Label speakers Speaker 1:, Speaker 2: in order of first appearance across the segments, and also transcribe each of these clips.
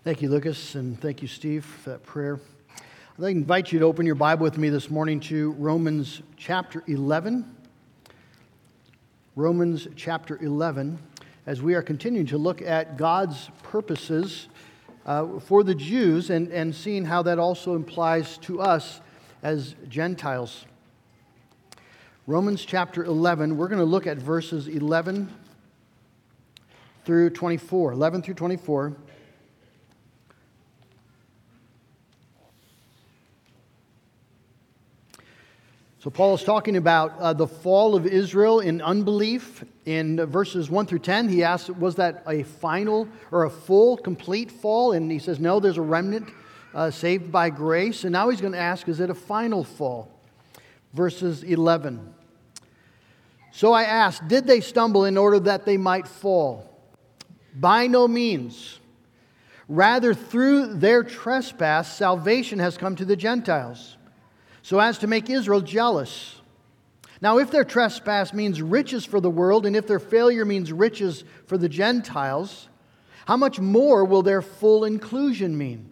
Speaker 1: Thank you, Lucas, and thank you, Steve, for that prayer. I'd like to invite you to open your Bible with me this morning to Romans chapter 11. Romans chapter 11, as we are continuing to look at God's purposes for the Jews and seeing how that also applies to us as Gentiles. Romans chapter 11, we're going to look at verses 11 through 24. 11 through 24. So Paul is talking about the fall of Israel in unbelief. In verses 1 through 10, he asks, was that a final or a full, complete fall? And he says, no, there's a remnant saved by grace. And now he's going to ask, is it a final fall? Verses 11. So I asked, did they stumble in order that they might fall? By no means. Rather, through their trespass, salvation has come to the Gentiles, so as to make Israel jealous. Now, if their trespass means riches for the world, and if their failure means riches for the Gentiles, how much more will their full inclusion mean?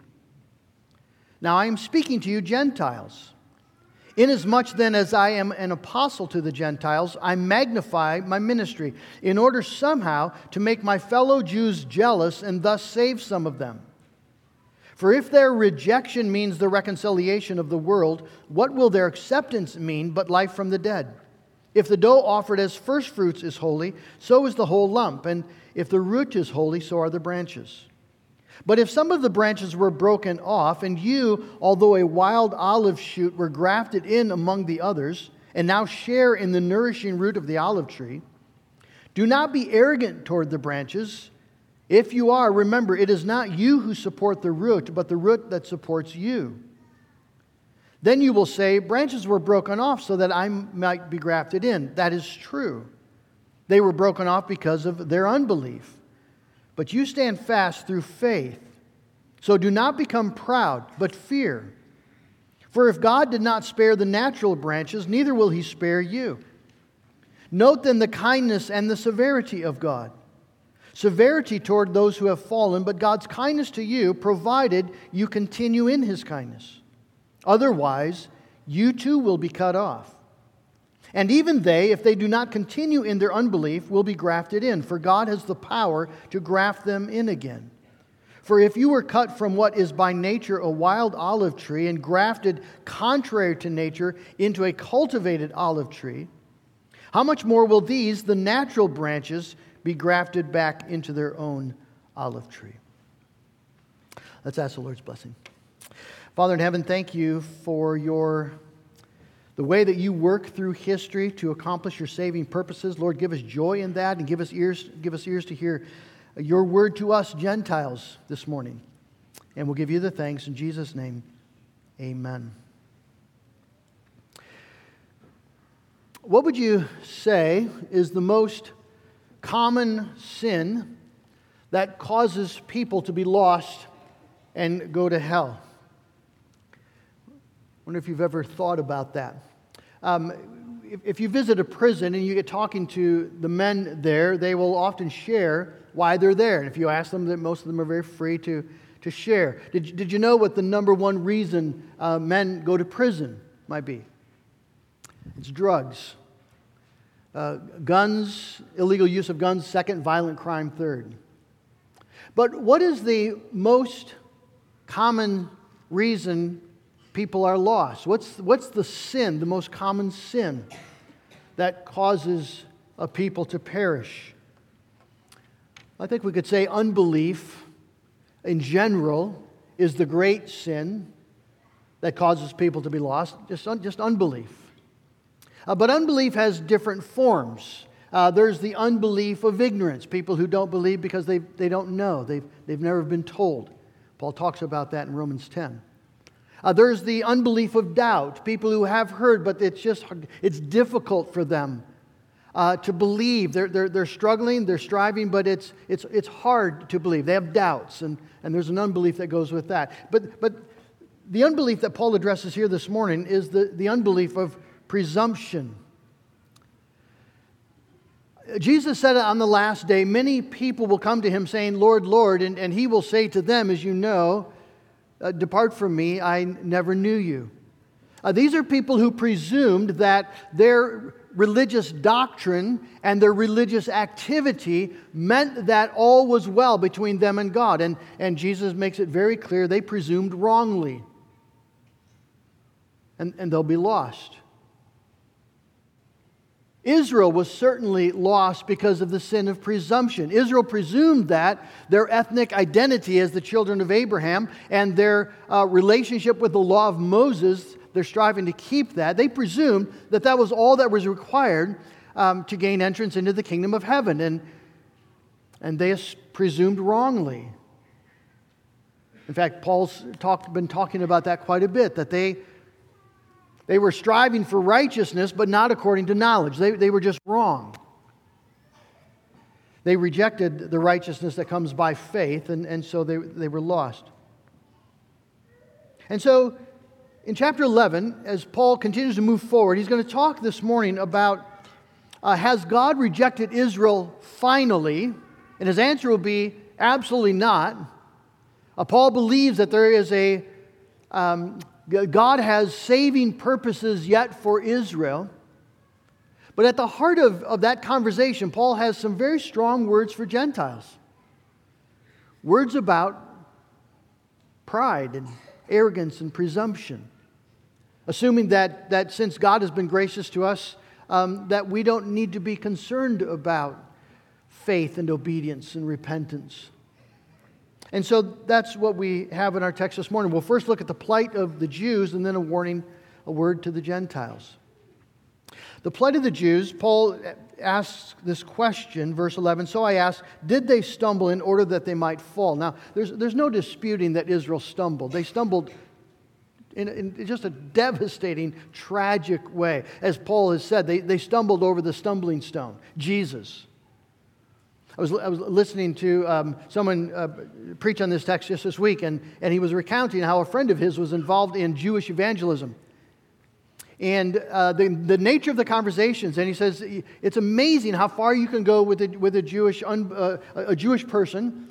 Speaker 1: Now, I am speaking to you Gentiles. Inasmuch then as I am an apostle to the Gentiles, I magnify my ministry, in order somehow to make my fellow Jews jealous and thus save some of them. For if their rejection means the reconciliation of the world, what will their acceptance mean but life from the dead? If the dough offered as firstfruits is holy, so is the whole lump. And if the root is holy, so are the branches. But if some of the branches were broken off, and you, although a wild olive shoot, were grafted in among the others, and now share in the nourishing root of the olive tree, do not be arrogant toward the branches. If you are, remember, it is not you who support the root, but the root that supports you. Then you will say, branches were broken off so that I might be grafted in. That is true. They were broken off because of their unbelief. But you stand fast through faith. So do not become proud, but fear. For if God did not spare the natural branches, neither will He spare you. Note then the kindness and the severity of God. Severity toward those who have fallen, but God's kindness to you, provided you continue in His kindness. Otherwise, you too will be cut off. And even they, if they do not continue in their unbelief, will be grafted in, for God has the power to graft them in again. For if you were cut from what is by nature a wild olive tree and grafted contrary to nature into a cultivated olive tree, how much more will these, the natural branches, be grafted back into their own olive tree? Let's ask the Lord's blessing. Father in heaven, thank you for the way that you work through history to accomplish your saving purposes. Lord, give us joy in that and give us ears to hear your word to us Gentiles this morning. And we'll give you the thanks in Jesus' name. Amen. What would you say is the most common sin that causes people to be lost and go to hell? I wonder if you've ever thought about that. If you visit a prison and you get talking to the men there, they will often share why they're there. And if you ask them, most of them are very free to share. Did you know what the number one reason men go to prison might be? It's drugs. Guns, illegal use of guns, second, violent crime, third. But what is the most common reason people are lost? What's the sin, the most common sin that causes a people to perish? I think we could say unbelief in general is the great sin that causes people to be lost, just unbelief. But unbelief has different forms. There's the unbelief of ignorance, people who don't believe because they don't know. They've never been told. Paul talks about that in Romans 10. There's the unbelief of doubt, people who have heard, but it's difficult for them to believe. They're struggling, they're striving, but it's hard to believe. They have doubts, and there's an unbelief that goes with that. But the unbelief that Paul addresses here this morning is the unbelief of presumption. Jesus said on the last day, many people will come to him saying, Lord, Lord, and he will say to them, as you know, depart from me, I never knew you. These are people who presumed that their religious doctrine and their religious activity meant that all was well between them and God. And Jesus makes it very clear they presumed wrongly. And they'll be lost. Israel was certainly lost because of the sin of presumption. Israel presumed that their ethnic identity as the children of Abraham and their relationship with the law of Moses, they're striving to keep that. They presumed that that was all that was required to gain entrance into the kingdom of heaven. And they presumed wrongly. In fact, Paul's been talking about that quite a bit, that they were striving for righteousness, but not according to knowledge. They were just wrong. They rejected the righteousness that comes by faith, and so they were lost. And so, in chapter 11, as Paul continues to move forward, he's going to talk this morning about, has God rejected Israel finally? And his answer will be, absolutely not. Paul believes that there is God has saving purposes yet for Israel. But at the heart of that conversation, Paul has some very strong words for Gentiles. Words about pride and arrogance and presumption. Assuming that since God has been gracious to us, that we don't need to be concerned about faith and obedience and repentance. And so that's what we have in our text this morning. We'll first look at the plight of the Jews and then a word to the Gentiles. The plight of the Jews, Paul asks this question, verse 11, so I ask, did they stumble in order that they might fall? Now, there's no disputing that Israel stumbled. They stumbled in just a devastating, tragic way. As Paul has said, they stumbled over the stumbling stone, Jesus. I was listening to someone preach on this text just this week, and he was recounting how a friend of his was involved in Jewish evangelism. And the nature of the conversations, and he says, it's amazing how far you can go with a Jewish person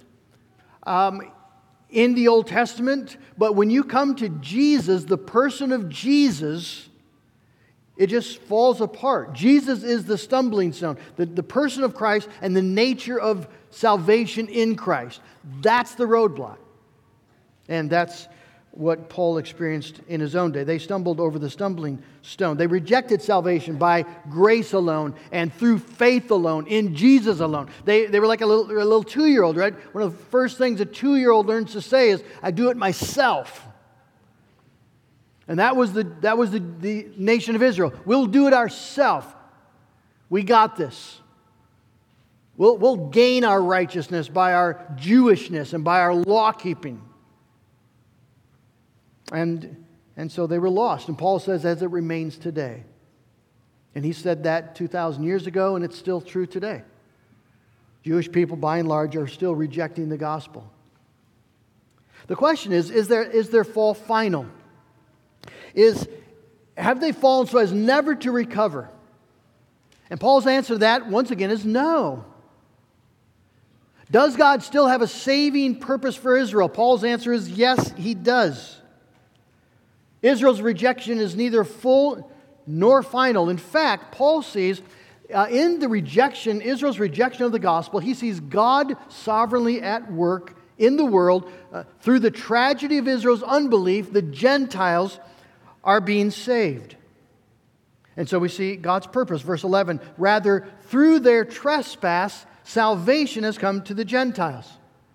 Speaker 1: in the Old Testament, but when you come to Jesus, the person of Jesus, it just falls apart. Jesus is the stumbling stone, the person of Christ and the nature of salvation in Christ. That's the roadblock. And that's what Paul experienced in his own day. They stumbled over the stumbling stone. They rejected salvation by grace alone and through faith alone, in Jesus alone. They were like a little 2-year-old, right? One of the first things a 2-year-old learns to say is, I do it myself. And that was the nation of Israel. We'll do it ourselves. We got this. We'll gain our righteousness by our Jewishness and by our law keeping. And so they were lost. And Paul says, as it remains today. And he said that 2,000 years ago, and it's still true today. Jewish people, by and large, are still rejecting the gospel. The question is their fall final? Have they fallen so as never to recover? And Paul's answer to that, once again, is no. Does God still have a saving purpose for Israel? Paul's answer is yes, he does. Israel's rejection is neither full nor final. In fact, Paul sees in the rejection, Israel's rejection of the gospel, he sees God sovereignly at work in the world. Through the tragedy of Israel's unbelief, the Gentiles are being saved. And so we see God's purpose. Verse 11, rather, through their trespass, salvation has come to the Gentiles.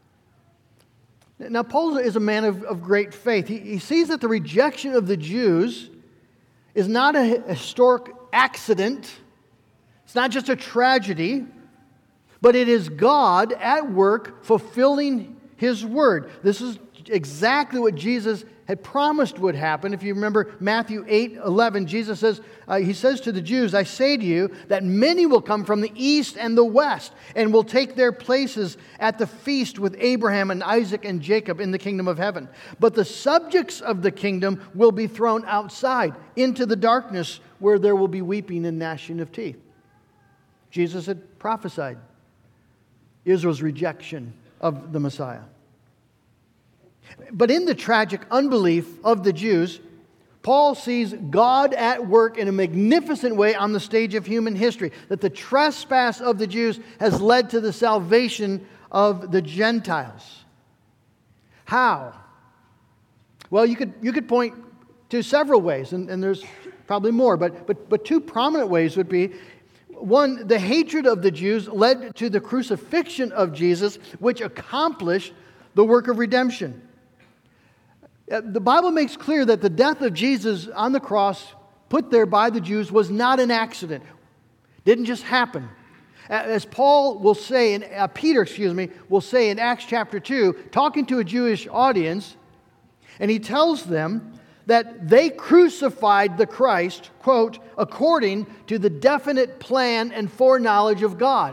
Speaker 1: Now, Paul is a man of great faith. He sees that the rejection of the Jews is not a historic accident. It's not just a tragedy, but it is God at work fulfilling His word. This is exactly what Jesus had promised would happen. If you remember Matthew 8:11, Jesus says, he says to the Jews, I say to you that many will come from the east and the west and will take their places at the feast with Abraham and Isaac and Jacob in the kingdom of heaven. But the subjects of the kingdom will be thrown outside into the darkness where there will be weeping and gnashing of teeth. Jesus had prophesied Israel's rejection of the Messiah. But in the tragic unbelief of the Jews, Paul sees God at work in a magnificent way on the stage of human history, that the trespass of the Jews has led to the salvation of the Gentiles. How? Well, you could point to several ways, and there's probably more, but two prominent ways would be, one, the hatred of the Jews led to the crucifixion of Jesus, which accomplished the work of redemption. The Bible makes clear that the death of Jesus on the cross, put there by the Jews, was not an accident. Didn't just happen. As Paul will say, Peter will say in Acts chapter 2, talking to a Jewish audience, and he tells them that they crucified the Christ, quote, according to the definite plan and foreknowledge of God.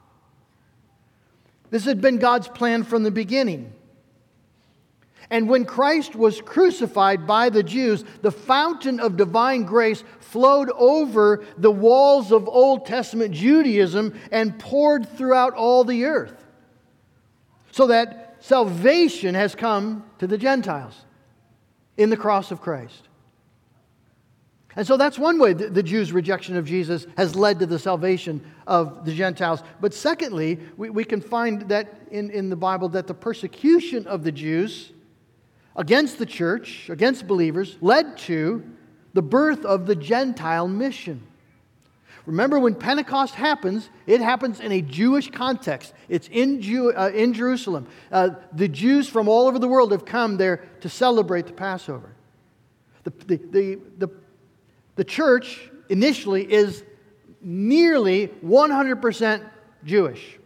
Speaker 1: This had been God's plan from the beginning. And when Christ was crucified by the Jews, the fountain of divine grace flowed over the walls of Old Testament Judaism and poured throughout all the earth, so that salvation has come to the Gentiles in the cross of Christ. And so that's one way the Jews' rejection of Jesus has led to the salvation of the Gentiles. But secondly, we can find that in the Bible that the persecution of the Jews against the church, against believers, led to the birth of the Gentile mission. Remember, when Pentecost happens, it happens in a Jewish context. It's in Jerusalem. The Jews from all over the world have come there to celebrate the Passover. The church initially is nearly 100% Jewish.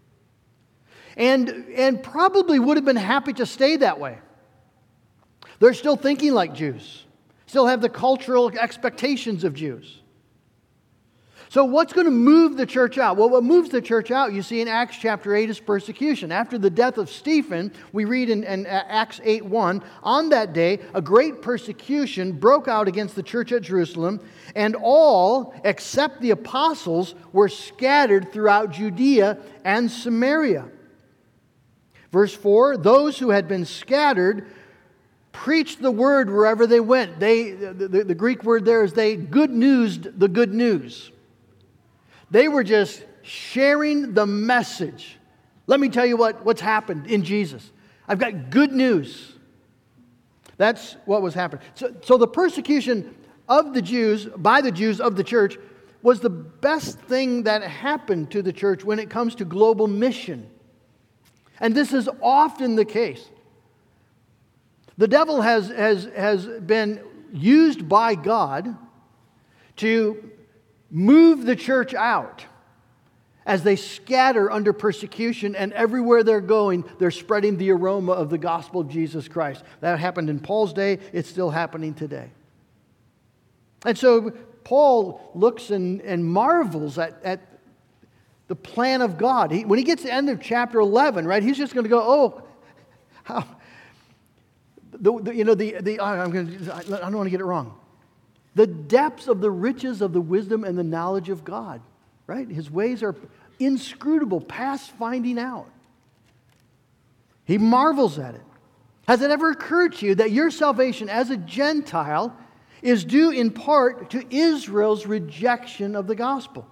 Speaker 1: And probably would have been happy to stay that way. They're still thinking like Jews, still have the cultural expectations of Jews. So what's going to move the church out? Well, what moves the church out, you see in Acts chapter 8, is persecution. After the death of Stephen, we read in Acts 8:1, on that day, a great persecution broke out against the church at Jerusalem, and all, except the apostles, were scattered throughout Judea and Samaria. Verse 4, those who had been scattered preached the word wherever they went. The Greek word there is they good newsed the good news. They were just sharing the message. Let me tell you what's happened in Jesus. I've got good news. That's what was happening. So the persecution of the Jews, by the Jews of the church, was the best thing that happened to the church when it comes to global mission. And this is often the case. The devil has been used by God to move the church out as they scatter under persecution, and everywhere they're going, they're spreading the aroma of the gospel of Jesus Christ. That happened in Paul's day. It's still happening today. And so Paul looks and marvels at the plan of God. When he gets to the end of chapter 11, right, he's just going to go, oh, how... I don't want to get it wrong. The depths of the riches of the wisdom and the knowledge of God, right? His ways are inscrutable, past finding out. He marvels at it. Has it ever occurred to you that your salvation as a Gentile is due in part to Israel's rejection of the gospel?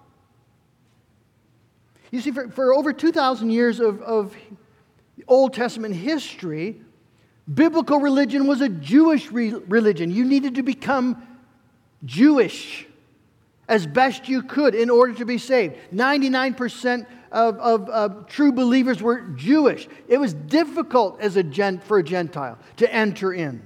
Speaker 1: You see, for over 2,000 years of Old Testament history, biblical religion was a Jewish religion. You needed to become Jewish as best you could in order to be saved. 99% of true believers were Jewish. It was difficult for a Gentile to enter in.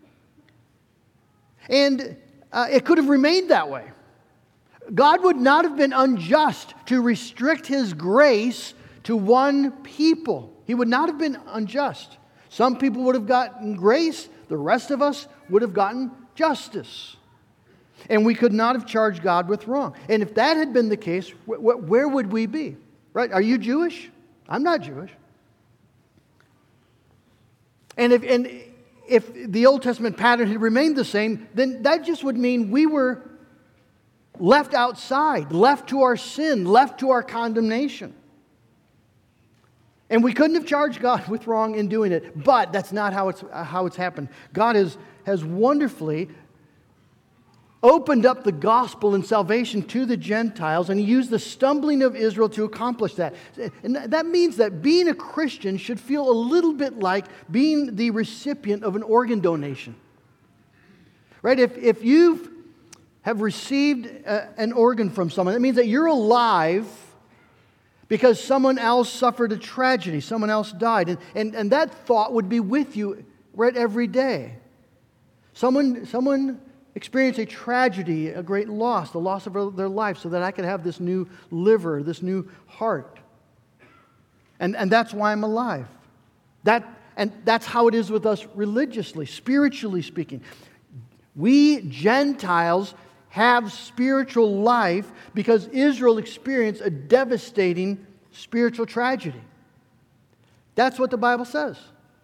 Speaker 1: And it could have remained that way. God would not have been unjust to restrict His grace to one people. He would not have been unjust. Some people would have gotten grace. The rest of us would have gotten justice. And we could not have charged God with wrong. And if that had been the case, where would we be? Right? Are you Jewish? I'm not Jewish. And if the Old Testament pattern had remained the same, then that just would mean we were left outside, left to our sin, left to our condemnation. And we couldn't have charged God with wrong in doing it, but that's not how it's happened. God has wonderfully opened up the gospel and salvation to the Gentiles, and He used the stumbling of Israel to accomplish that. And that means that being a Christian should feel a little bit like being the recipient of an organ donation. Right? If you have received an organ from someone, that means that you're alive because someone else suffered a tragedy, someone else died. And that thought would be with you right every day. Someone experienced a tragedy, a great loss, the loss of their life, so that I could have this new liver, this new heart. And that's why I'm alive. And that's how it is with us religiously, spiritually speaking. We Gentiles have spiritual life because Israel experienced a devastating spiritual tragedy. That's what the Bible says.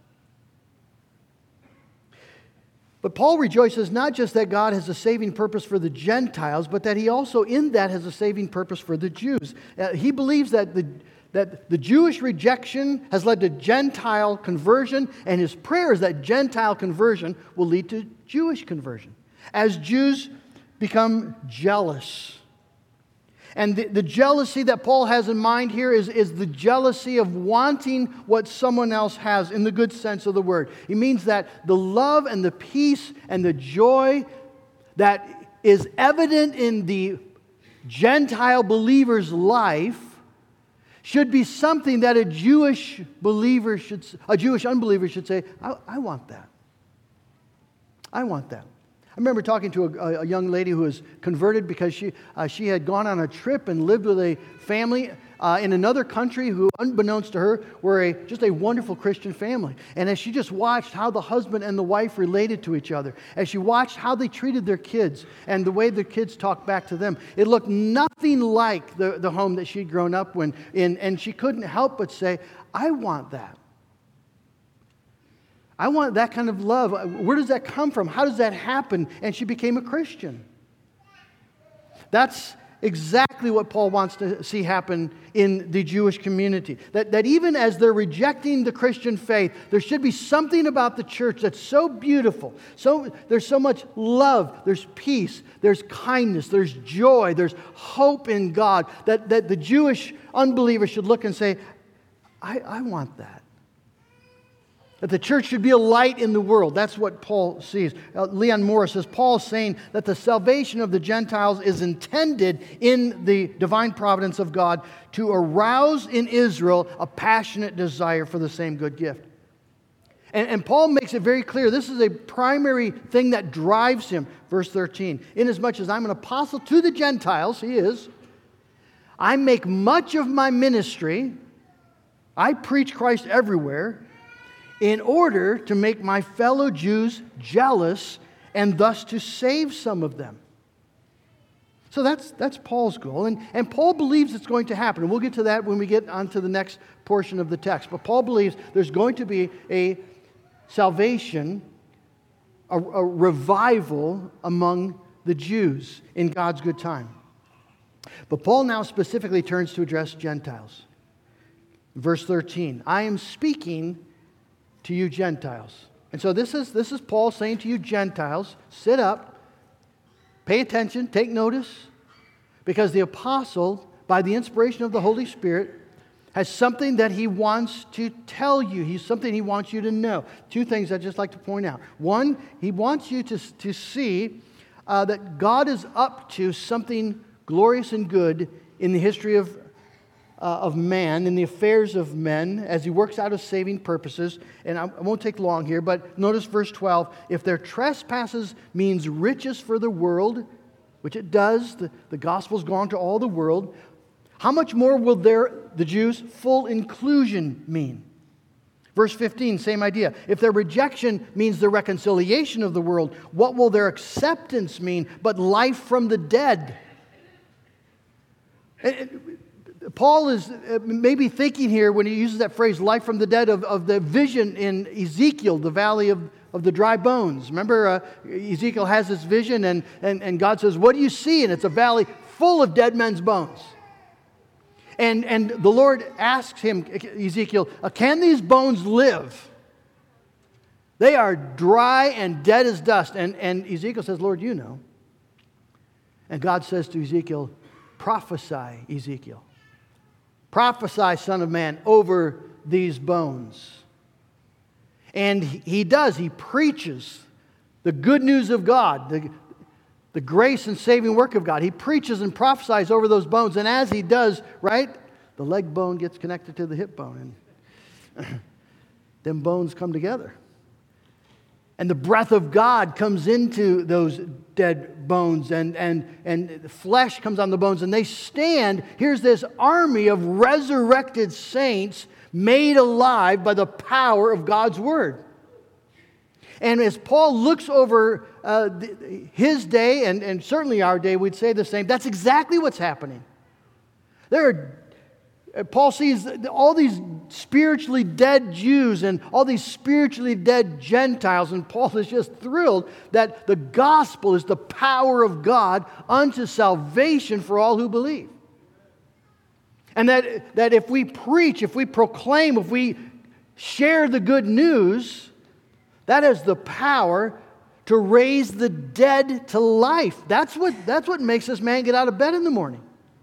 Speaker 1: But Paul rejoices not just that God has a saving purpose for the Gentiles, but that He also in that has a saving purpose for the Jews. He believes that the Jewish rejection has led to Gentile conversion, and his prayer is that Gentile conversion will lead to Jewish conversion. As Jews become jealous. And the jealousy that Paul has in mind here is the jealousy of wanting what someone else has in the good sense of the word. It means that the love and the peace and the joy that is evident in the Gentile believer's life should be something that a Jewish unbeliever should say, I want that. I want that. I remember talking to a young lady who was converted because she had gone on a trip and lived with a family in another country who, unbeknownst to her, were just a wonderful Christian family. And as she just watched how the husband and the wife related to each other, as she watched how they treated their kids and the way their kids talked back to them, it looked nothing like the home that she'd grown up in, and she couldn't help but say, I want that. I want that kind of love. Where does that come from? How does that happen? And she became a Christian. That's exactly what Paul wants to see happen in the Jewish community. That even as they're rejecting the Christian faith, there should be something about the church that's so beautiful. There's so much love, there's peace, there's kindness, there's joy, there's hope in God, that the Jewish unbeliever should look and say, I want that. That the church should be a light in the world. That's what Paul sees. Leon Morris says, Paul's saying that the salvation of the Gentiles is intended in the divine providence of God to arouse in Israel a passionate desire for the same good gift. And Paul makes it very clear, this is a primary thing that drives him. Verse 13, inasmuch as I'm an apostle to the Gentiles, he is, I make much of my ministry, I preach Christ everywhere, in order to make my fellow Jews jealous and thus to save some of them. So that's Paul's goal. And Paul believes it's going to happen. And we'll get to that when we get onto the next portion of the text. But Paul believes there's going to be a salvation, a revival among the Jews in God's good time. But Paul now specifically turns to address Gentiles. Verse 13, I am speaking to you Gentiles. And so this is Paul saying to you Gentiles, sit up, pay attention, take notice, because the apostle, by the inspiration of the Holy Spirit, has something that he wants to tell you. Something he wants you to know. Two things I'd just like to point out. One, he wants you to see that God is up to something glorious and good in the history of man, in the affairs of men, as he works out his saving purposes. And I won't take long here, but notice verse 12. If their trespasses means riches for the world, which it does, the gospel's gone to all the world, how much more will the Jews' full inclusion mean? Verse 15, same idea. If their rejection means the reconciliation of the world, what will their acceptance mean but life from the dead? Paul is maybe thinking here when he uses that phrase, life from the dead, of the vision in Ezekiel, the valley of of the dry bones. Remember, Ezekiel has this vision, and God says, what do you see? And it's a valley full of dead men's bones. And the Lord asks him, Ezekiel, can these bones live? They are dry and dead as dust. And Ezekiel says, Lord, you know. And God says to Ezekiel, prophesy, Ezekiel. Prophesy, son of man, over these bones. And he does. He preaches the good news of God, the grace and saving work of God. He preaches and prophesies over those bones. And as he does, right, the leg bone gets connected to the hip bone. And them bones come together. And the breath of God comes into those dead bones, and flesh comes on the bones, and they stand. Here's this army of resurrected saints made alive by the power of God's Word. And as Paul looks over his day, and certainly our day, we'd say the same. That's exactly what's happening. Paul sees all these spiritually dead Jews and all these spiritually dead Gentiles, and Paul is just thrilled that the gospel is the power of God unto salvation for all who believe. And that if we preach, if we proclaim, if we share the good news, that has the power to raise the dead to life. That's what makes this man get out of bed in the morning.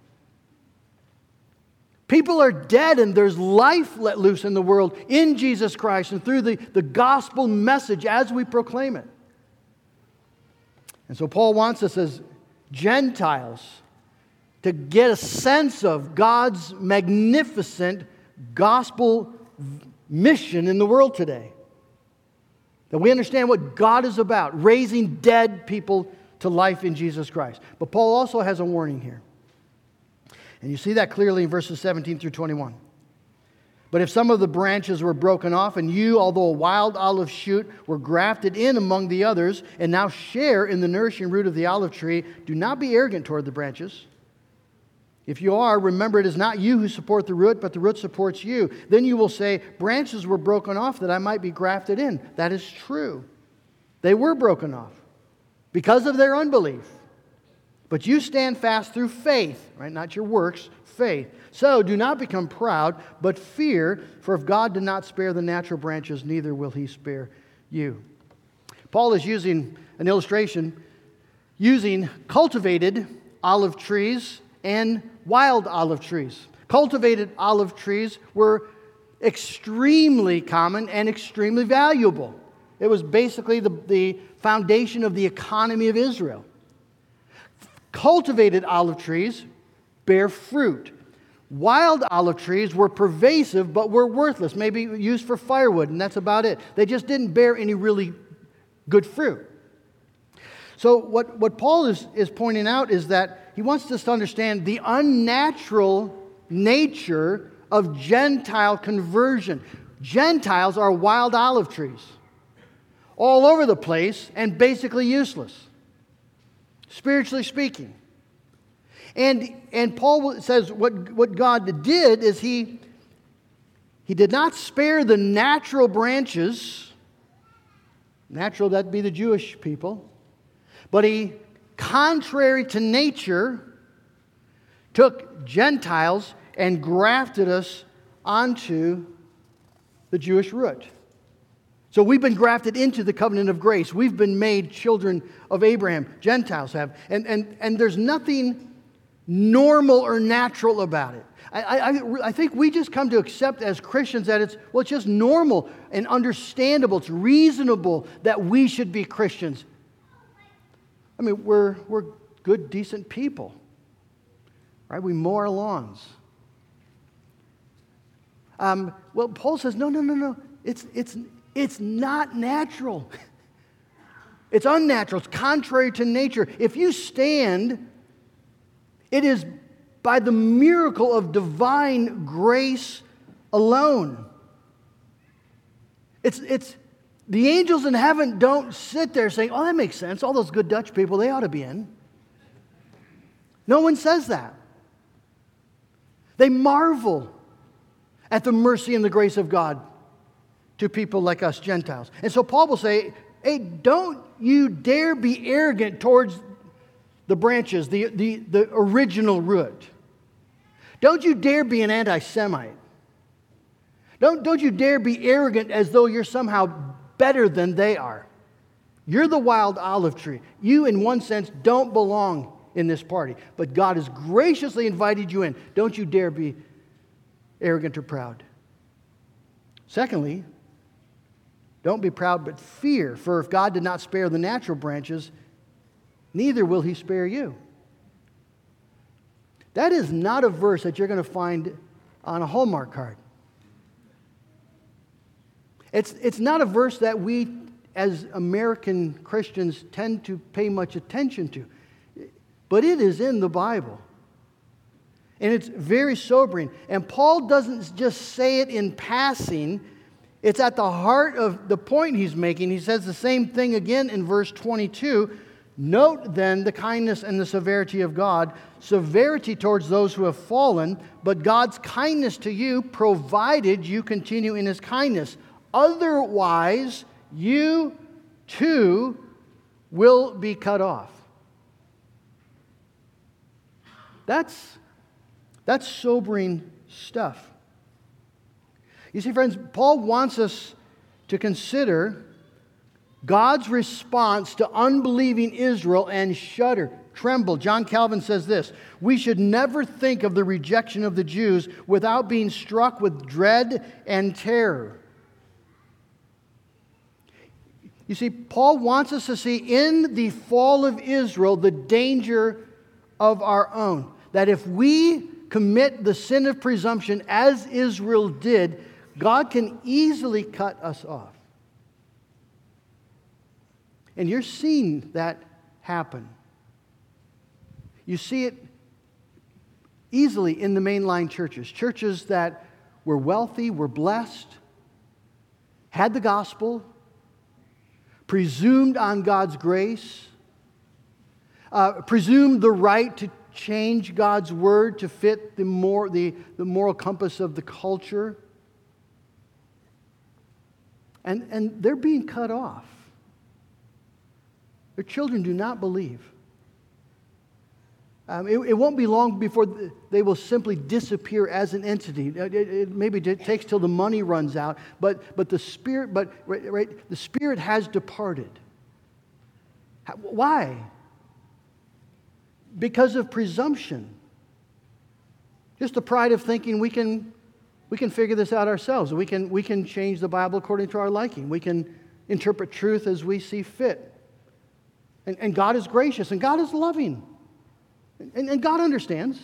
Speaker 1: People are dead, and there's life let loose in the world in Jesus Christ and through the gospel message as we proclaim it. And so Paul wants us as Gentiles to get a sense of God's magnificent gospel mission in the world today. That we understand what God is about, raising dead people to life in Jesus Christ. But Paul also has a warning here. And you see that clearly in verses 17 through 21. But if some of the branches were broken off, and you, although a wild olive shoot, were grafted in among the others, and now share in the nourishing root of the olive tree, do not be arrogant toward the branches. If you are, remember it is not you who support the root, but the root supports you. Then you will say, branches were broken off that I might be grafted in. That is true. They were broken off because of their unbelief. But you stand fast through faith, right? Not your works, faith. So do not become proud, but fear, for if God did not spare the natural branches, neither will He spare you. Paul is using an illustration using cultivated olive trees and wild olive trees. Cultivated olive trees were extremely common and extremely valuable. It was basically the foundation of the economy of Israel. Cultivated olive trees bear fruit. Wild olive trees were pervasive but were worthless, maybe used for firewood, and that's about it. They just didn't bear any really good fruit. So what Paul is pointing out is that he wants us to understand the unnatural nature of Gentile conversion. Gentiles are wild olive trees, all over the place and basically useless, spiritually speaking. And Paul says what God did is he did not spare the natural branches. Natural, that'd be the Jewish people. But he, contrary to nature, took Gentiles and grafted us onto the Jewish root. So we've been grafted into the covenant of grace. We've been made children of Abraham. Gentiles have. And there's nothing normal or natural about it. I think we just come to accept as Christians that it's just normal and understandable. It's reasonable that we should be Christians. I mean, we're good, decent people, right? We mow our lawns. Well, Paul says, no. It's not natural. It's unnatural. It's contrary to nature. If you stand, it is by the miracle of divine grace alone. It's the angels in heaven don't sit there saying, oh, that makes sense. All those good Dutch people, they ought to be in. No one says that. They marvel at the mercy and the grace of God to people like us Gentiles. And so Paul will say, hey, don't you dare be arrogant towards the branches, the original root. Don't you dare be an anti-Semite. Don't you dare be arrogant as though you're somehow better than they are. You're the wild olive tree. You, in one sense, don't belong in this party. But God has graciously invited you in. Don't you dare be arrogant or proud. Secondly, don't be proud but fear. For if God did not spare the natural branches, neither will He spare you. That is not a verse that you're going to find on a Hallmark card. It's not a verse that we as American Christians tend to pay much attention to. But it is in the Bible. And it's very sobering. And Paul doesn't just say it in passing. It's at the heart of the point he's making. He says the same thing again in verse 22. Note then the kindness and the severity of God. Severity towards those who have fallen, but God's kindness to you, provided you continue in His kindness. Otherwise, you too will be cut off. That's sobering stuff. You see, friends, Paul wants us to consider God's response to unbelieving Israel and shudder, tremble. John Calvin says this: we should never think of the rejection of the Jews without being struck with dread and terror. You see, Paul wants us to see in the fall of Israel the danger of our own. That if we commit the sin of presumption as Israel did, God can easily cut us off. And you're seeing that happen. You see it easily in the mainline churches. Churches that were wealthy, were blessed, had the gospel, presumed on God's grace, presumed the right to change God's word to fit the moral compass of the culture. And they're being cut off. Their children do not believe. It won't be long before they will simply disappear as an entity. Maybe it takes till the money runs out, but the spirit, the spirit has departed. Why? Because of presumption. Just the pride of thinking we can figure this out ourselves. We can change the Bible according to our liking. We can interpret truth as we see fit. And God is gracious and God is loving. And God understands.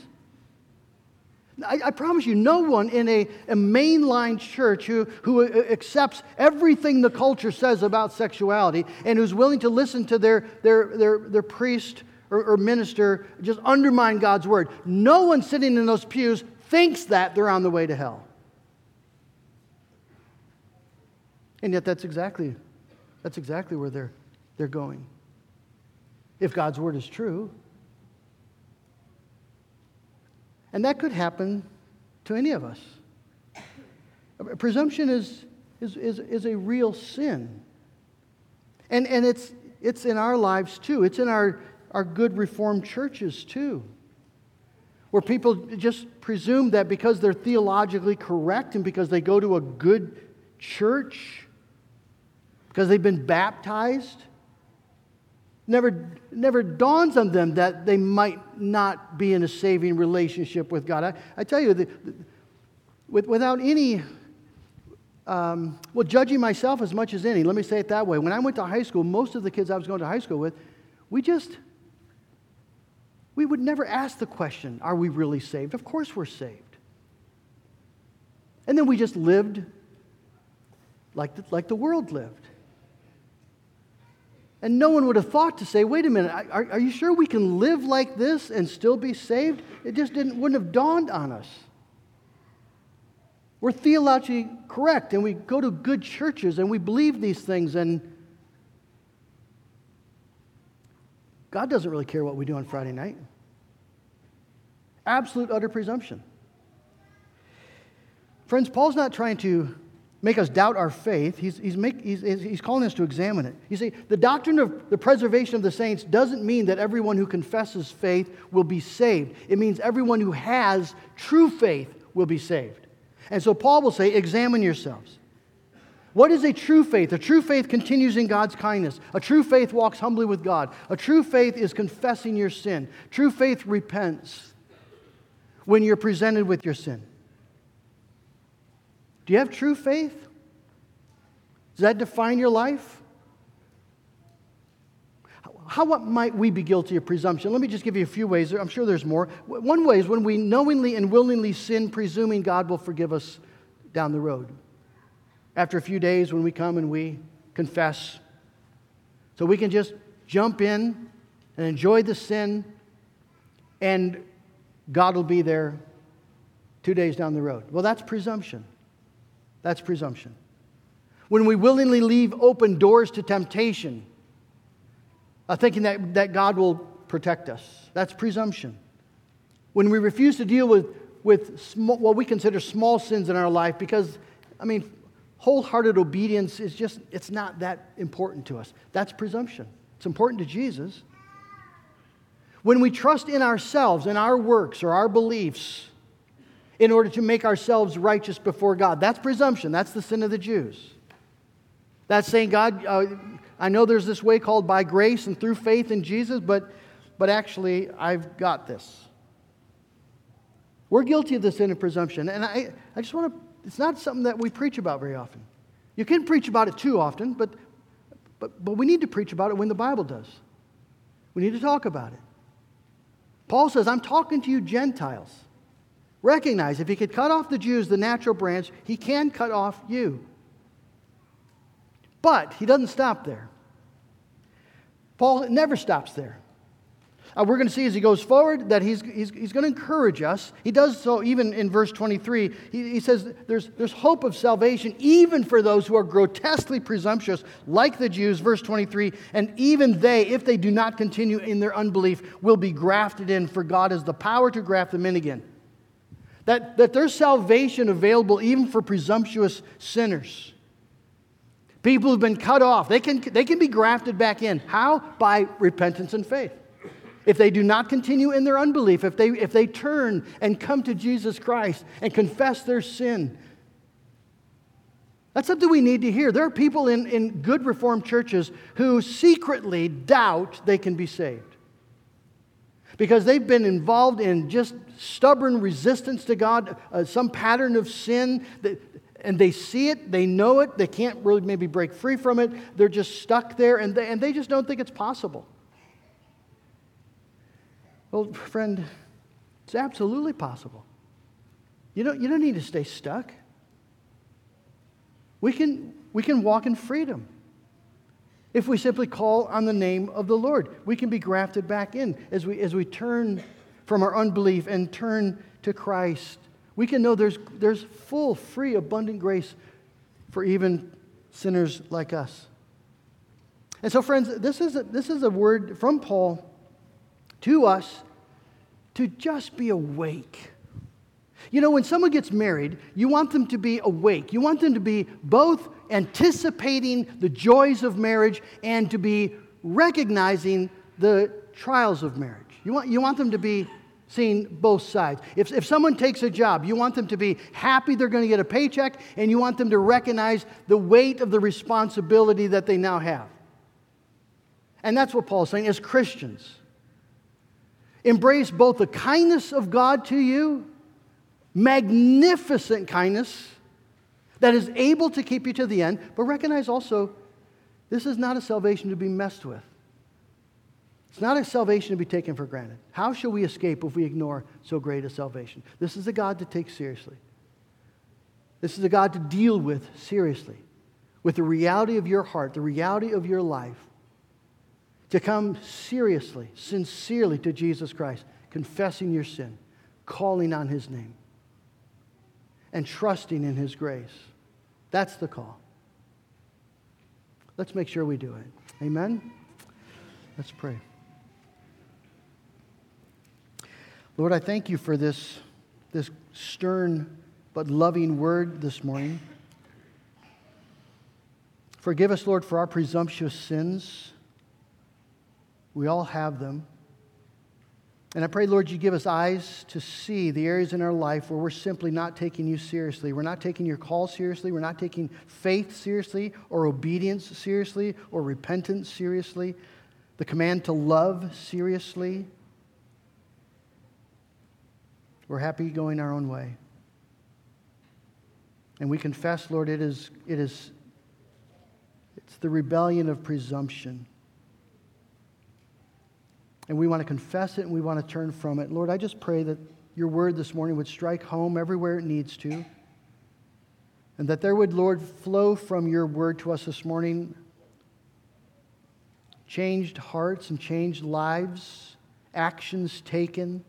Speaker 1: I promise you, no one in a mainline church who accepts everything the culture says about sexuality and who's willing to listen to their priest or minister just undermine God's word. No one sitting in those pews thinks that they're on the way to hell. And yet that's exactly where they're going. If God's word is true. And that could happen to any of us. Presumption is a real sin. And it's in our lives too. It's in our good Reformed churches too. Where people just presume that because they're theologically correct and because they go to a good church, because they've been baptized, never dawns on them that they might not be in a saving relationship with God. I tell you, without any, judging myself as much as any, let me say it that way. When I went to high school, most of the kids I was going to high school with, we would never ask the question, are we really saved? Of course we're saved. And then we just lived like the world lived. And no one would have thought to say, wait a minute, are you sure we can live like this and still be saved? It just wouldn't have dawned on us. We're theologically correct, and we go to good churches, and we believe these things, and God doesn't really care what we do on Friday night. Absolute, utter presumption. Friends, Paul's not trying to make us doubt our faith. He's calling us to examine it. You see, the doctrine of the preservation of the saints doesn't mean that everyone who confesses faith will be saved. It means everyone who has true faith will be saved. And so Paul will say, examine yourselves. What is a true faith? A true faith continues in God's kindness. A true faith walks humbly with God. A true faith is confessing your sin. True faith repents when you're presented with your sin. Do you have true faith? Does that define your life? How might we be guilty of presumption? Let me just give you a few ways. I'm sure there's more. One way is when we knowingly and willingly sin, presuming God will forgive us down the road. After a few days when we come and we confess. So we can just jump in and enjoy the sin, and God will be there 2 days down the road. Well, that's presumption. That's presumption. When we willingly leave open doors to temptation, thinking that God will protect us, that's presumption. When we refuse to deal with what we consider small sins in our life because, wholehearted obedience is it's not that important to us. That's presumption. It's important to Jesus. When we trust in ourselves, in our works or our beliefs, in order to make ourselves righteous before God. That's presumption. That's the sin of the Jews. That's saying, God, I know there's this way called by grace and through faith in Jesus, but actually I've got this. We're guilty of the sin of presumption. And I just want to, it's not something that we preach about very often. You can preach about it too often, but we need to preach about it when the Bible does. We need to talk about it. Paul says, I'm talking to you Gentiles. Recognize, if he could cut off the Jews, the natural branch, he can cut off you. But he doesn't stop there. Paul never stops there. We're going to see as he goes forward that he's going to encourage us. He does so even in verse 23. He says there's hope of salvation even for those who are grotesquely presumptuous, like the Jews, verse 23. And even they, if they do not continue in their unbelief, will be grafted in, for God has the power to graft them in again. That there's salvation available even for presumptuous sinners. People who've been cut off, they can be grafted back in. How? By repentance and faith. If they do not continue in their unbelief, if they turn and come to Jesus Christ and confess their sin, that's something we need to hear. There are people in good Reformed churches who secretly doubt they can be saved because they've been involved in just stubborn resistance to God, some pattern of sin, and they see it, they know it, they can't really maybe break free from it. They're just stuck there, and they just don't think it's possible. Well, friend, it's absolutely possible. You don't need to stay stuck. We can walk in freedom. If we simply call on the name of the Lord, we can be grafted back in as we turn from our unbelief and turn to Christ. We can know there's full, free, abundant grace for even sinners like us. And so, friends, this is a word from Paul to us to just be awake. You know, when someone gets married, you want them to be awake. You want them to be both anticipating the joys of marriage and to be recognizing the trials of marriage. You want them to be seeing both sides. If someone takes a job, you want them to be happy they're going to get a paycheck, and you want them to recognize the weight of the responsibility that they now have. And that's what Paul's saying. As Christians, embrace both the kindness of God to you, magnificent kindness that is able to keep you to the end, but recognize also this is not a salvation to be messed with. It's not a salvation to be taken for granted. How shall we escape if we ignore so great a salvation? This is a God to take seriously. This is a God to deal with seriously, with the reality of your heart, the reality of your life, to come seriously, sincerely to Jesus Christ, confessing your sin, calling on His name, and trusting in His grace. That's the call. Let's make sure we do it. Amen? Let's pray. Lord, I thank you for this stern but loving word this morning. Forgive us, Lord, for our presumptuous sins. We all have them. And I pray, Lord, you give us eyes to see the areas in our life where we're simply not taking you seriously. We're not taking your call seriously. We're not taking faith seriously, or obedience seriously, or repentance seriously. The command to love seriously. We're happy going our own way. And we confess, Lord, it's the rebellion of presumption. And we want to confess it and we want to turn from it. Lord, I just pray that your word this morning would strike home everywhere it needs to. And that there would, Lord, flow from your word to us this morning changed hearts and changed lives, actions taken,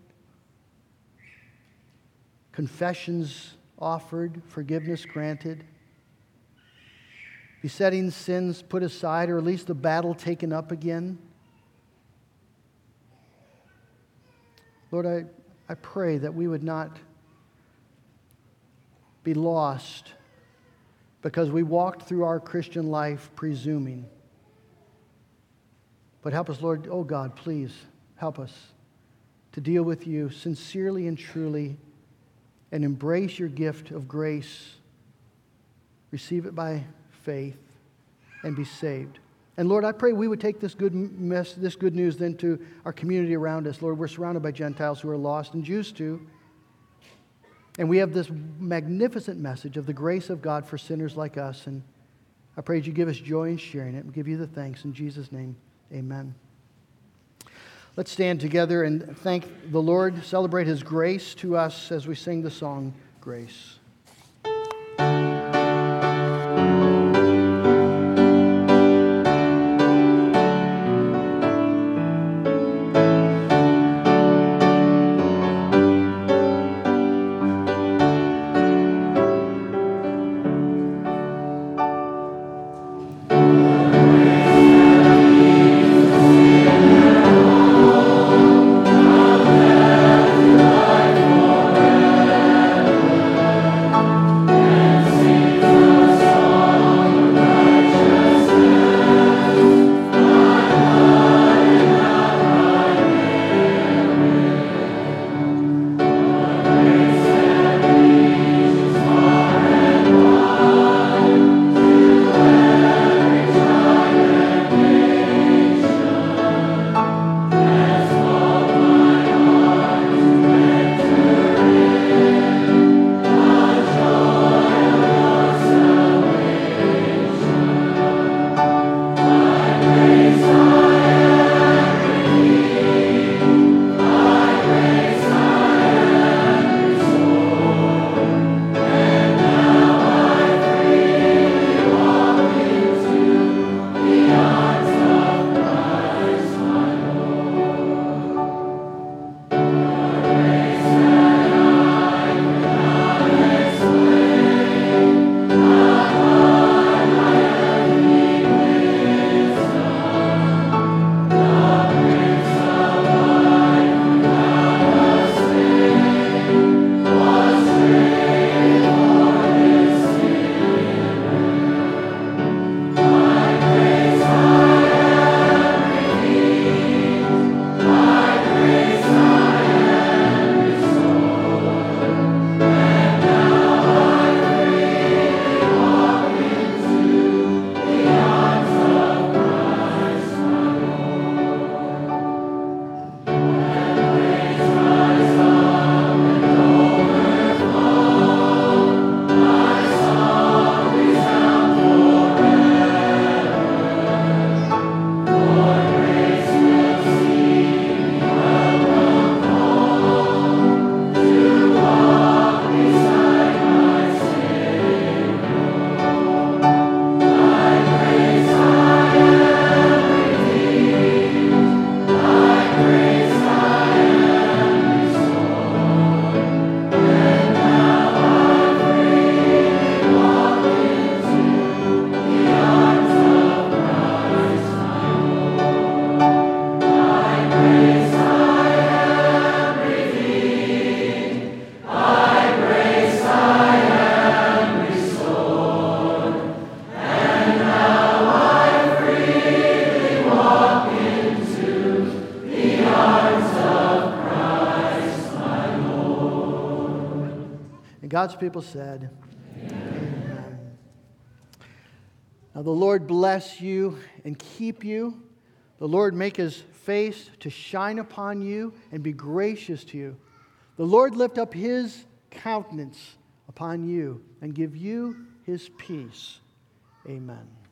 Speaker 1: confessions offered, forgiveness granted, besetting sins put aside, or at least the battle taken up again. Lord, I pray that we would not be lost because we walked through our Christian life presuming. But help us, Lord, oh God, please help us to deal with you sincerely and truly and embrace your gift of grace, receive it by faith, and be saved. And Lord, I pray we would take this good news then to our community around us. Lord, we're surrounded by Gentiles who are lost, and Jews too. And we have this magnificent message of the grace of God for sinners like us. And I pray that you give us joy in sharing it. We give you the thanks. In Jesus' name, amen. Let's stand together and thank the Lord, celebrate His grace to us as we sing the song, Grace. God's people said, Amen. Now the Lord bless you and keep you. The Lord make his face to shine upon you and be gracious to you. The Lord lift up his countenance upon you and give you his peace. Amen.